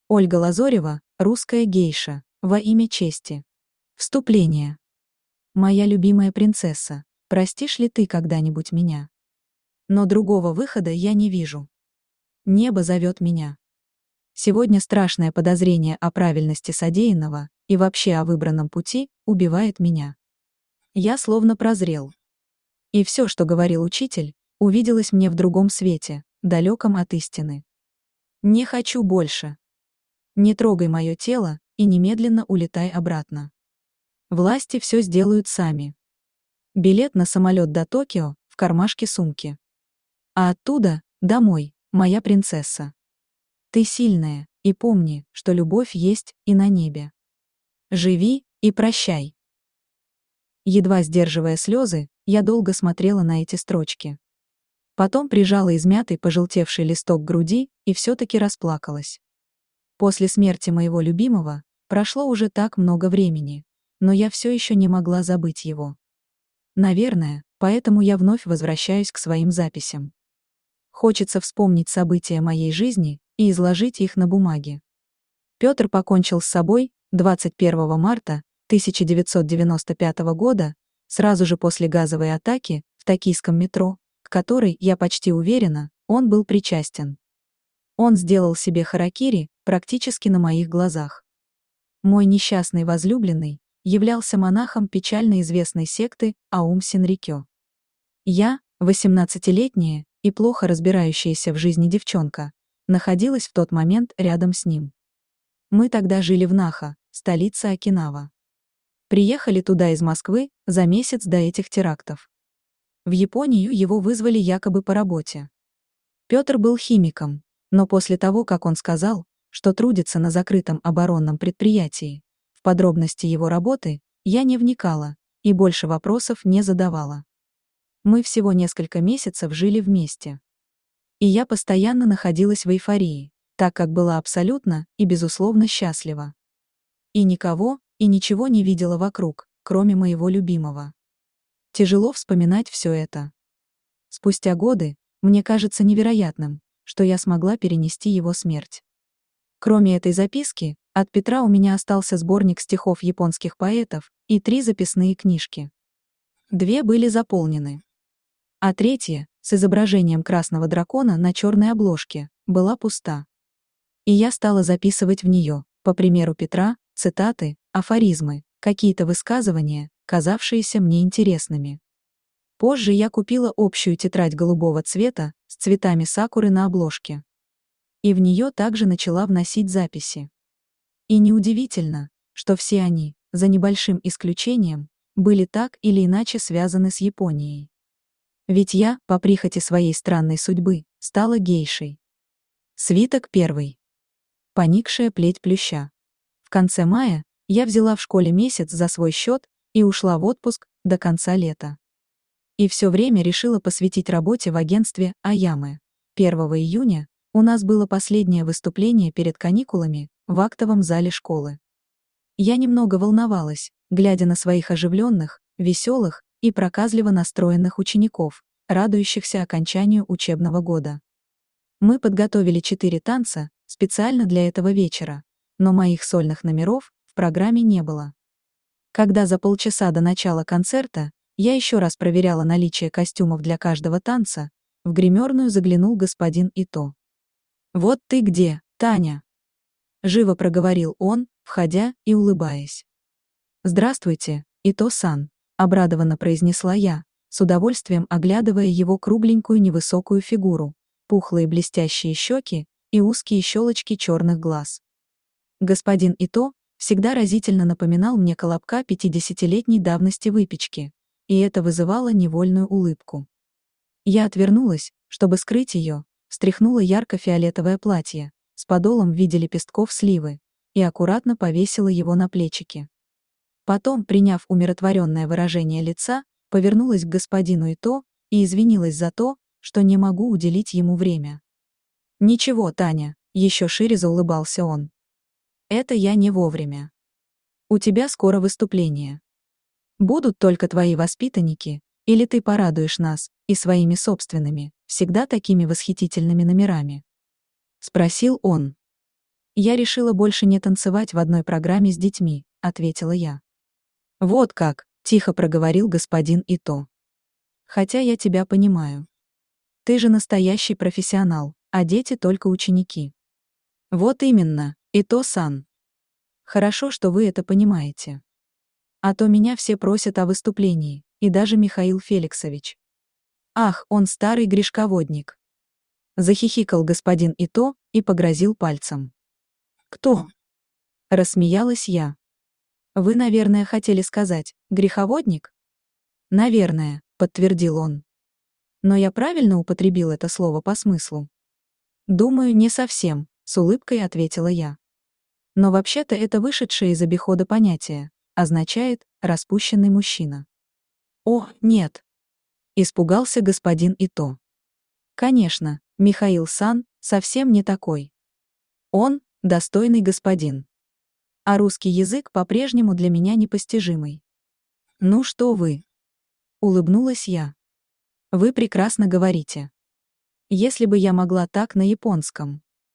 Ольга Лазорева, русская гейша, во имя чести. Вступление. Моя любимая принцесса, простишь ли ты когда-нибудь меня? Но другого выхода я не вижу. Небо зовет меня. Сегодня страшное подозрение о правильности содеянного и вообще о выбранном пути убивает меня. Я словно прозрел. И все, что говорил учитель, увиделось мне в другом свете, далеком от истины. Не хочу больше. Не трогай мое тело и немедленно улетай обратно. Власти все сделают сами. Билет на самолет до Токио в кармашке сумки. А оттуда домой, моя принцесса. Ты сильная, и помни, что любовь есть и на небе. Живи и прощай. Едва сдерживая слезы, я долго смотрела на эти строчки. Потом прижала измятый пожелтевший листок к груди и все-таки расплакалась. После смерти моего любимого прошло уже так много времени, но я все еще не могла забыть его. Наверное, поэтому я вновь возвращаюсь к своим записям. Хочется вспомнить события моей жизни и изложить их на бумаге. Петр покончил с собой 21 марта 1995 года, сразу же после газовой атаки в токийском метро, к которой, я почти уверена, он был причастен. Он сделал себе харакири практически на моих глазах. Мой несчастный возлюбленный являлся монахом печально известной секты Аум Синрикё. Я, 18-летняя и плохо разбирающаяся в жизни девчонка, находилась в тот момент рядом с ним. Мы тогда жили в Нахо, столице Окинава. Приехали туда из Москвы за месяц до этих терактов. В Японию его вызвали якобы по работе. Петр был химиком, но после того, как он сказал, что трудится на закрытом оборонном предприятии, в подробности его работы я не вникала и больше вопросов не задавала. Мы всего несколько месяцев жили вместе. И я постоянно находилась в эйфории, так как была абсолютно и безусловно счастлива. И никого, и ничего не видела вокруг, кроме моего любимого. Тяжело вспоминать все это. Спустя годы, мне кажется невероятным, что я смогла перенести его смерть. Кроме этой записки, от Петра у меня остался сборник стихов японских поэтов и 3 записные книжки. 2 были заполнены. А 3, с изображением красного дракона на черной обложке, была пуста. И я стала записывать в нее, по примеру Петра, цитаты, афоризмы, какие-то высказывания, казавшиеся мне интересными. Позже я купила общую тетрадь голубого цвета с цветами сакуры на обложке. И в нее также начала вносить записи. И неудивительно, что все они, за небольшим исключением, были так или иначе связаны с Японией. Ведь я, по прихоти своей странной судьбы, стала гейшей. Свиток 1. Поникшая плеть плюща. В конце мая я взяла в школе месяц за свой счет и ушла в отпуск до конца лета. И все время решила посвятить работе в агентстве Аямы. 1 июня у нас было последнее выступление перед каникулами в актовом зале школы. Я немного волновалась, глядя на своих оживленных, веселых и проказливо настроенных учеников, радующихся окончанию учебного года. Мы подготовили 4 танца специально для этого вечера, но моих сольных номеров в программе не было. Когда за полчаса до начала концерта я еще раз проверяла наличие костюмов для каждого танца, в гримерную заглянул господин Ито. «Вот ты где, Таня!» Живо проговорил он, входя и улыбаясь. «Здравствуйте, Ито-сан», — обрадованно произнесла я, с удовольствием оглядывая его кругленькую невысокую фигуру, пухлые блестящие щеки и узкие щелочки черных глаз. Господин Ито всегда разительно напоминал мне колобка 50-летней давности выпечки, и это вызывало невольную улыбку. Я отвернулась, чтобы скрыть ее, встряхнула ярко-фиолетовое платье с подолом в виде лепестков сливы и аккуратно повесила его на плечики. Потом, приняв умиротворенное выражение лица, повернулась к господину Ито и извинилась за то, что не могу уделить ему время. «Ничего, Таня», — еще шире заулыбался он. «Это я не вовремя. У тебя скоро выступление. Будут только твои воспитанники, или ты порадуешь нас и своими собственными, всегда такими восхитительными номерами?» — спросил он. Я решила больше не танцевать в одной программе с детьми, ответила я. Вот как, тихо проговорил господин Ито. Хотя я тебя понимаю. Ты же настоящий профессионал, а дети только ученики. Вот именно, Ито-сан. Хорошо, что вы это понимаете. А то меня все просят о выступлении, и даже Михаил Феликсович. Ах, он старый грешководник. Захихикал господин Ито и погрозил пальцем. Кто? Рассмеялась я. Вы, наверное, хотели сказать, греховодник? Наверное, подтвердил он. Но я правильно употребил это слово по смыслу? Думаю, не совсем, с улыбкой ответила я. Но вообще-то это вышедшее из обихода понятие, означает «распущенный мужчина». О, нет! Испугался господин Ито. Конечно, Михаил-сан совсем не такой. Он — достойный господин. А русский язык по-прежнему для меня непостижимый. Ну что вы? Улыбнулась я. Вы прекрасно говорите. Если бы я могла так на японском.